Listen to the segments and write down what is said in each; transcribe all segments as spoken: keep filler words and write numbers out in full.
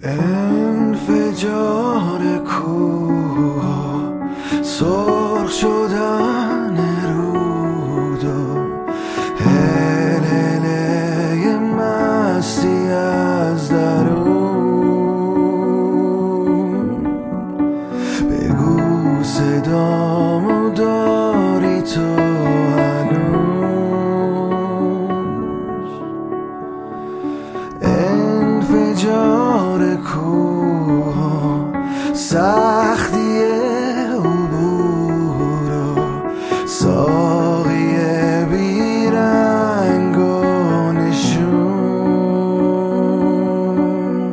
انفجار کوه، سرخ شدن رود و هلهله مستی از درون. بگو صدامو داری تو هنوز؟ انفجار کوه، سختی عبور و ساقی بیرنگ و نشون.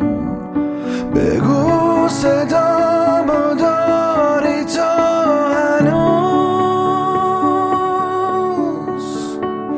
بگو صدامو داری تو هنوز؟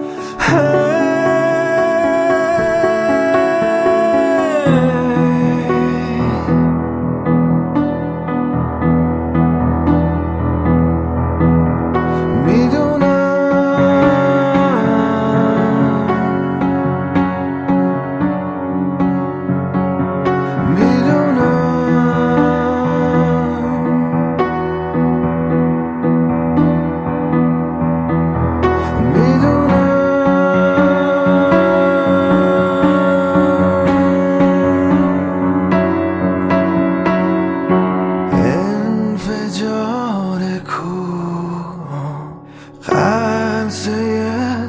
قلصه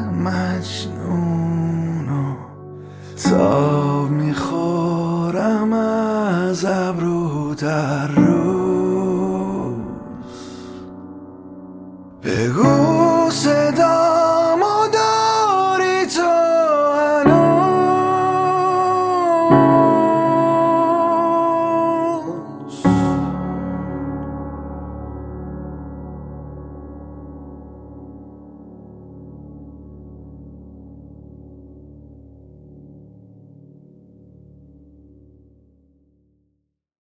مجنونو تاب میخورم از ابرو در روز. بگو صدا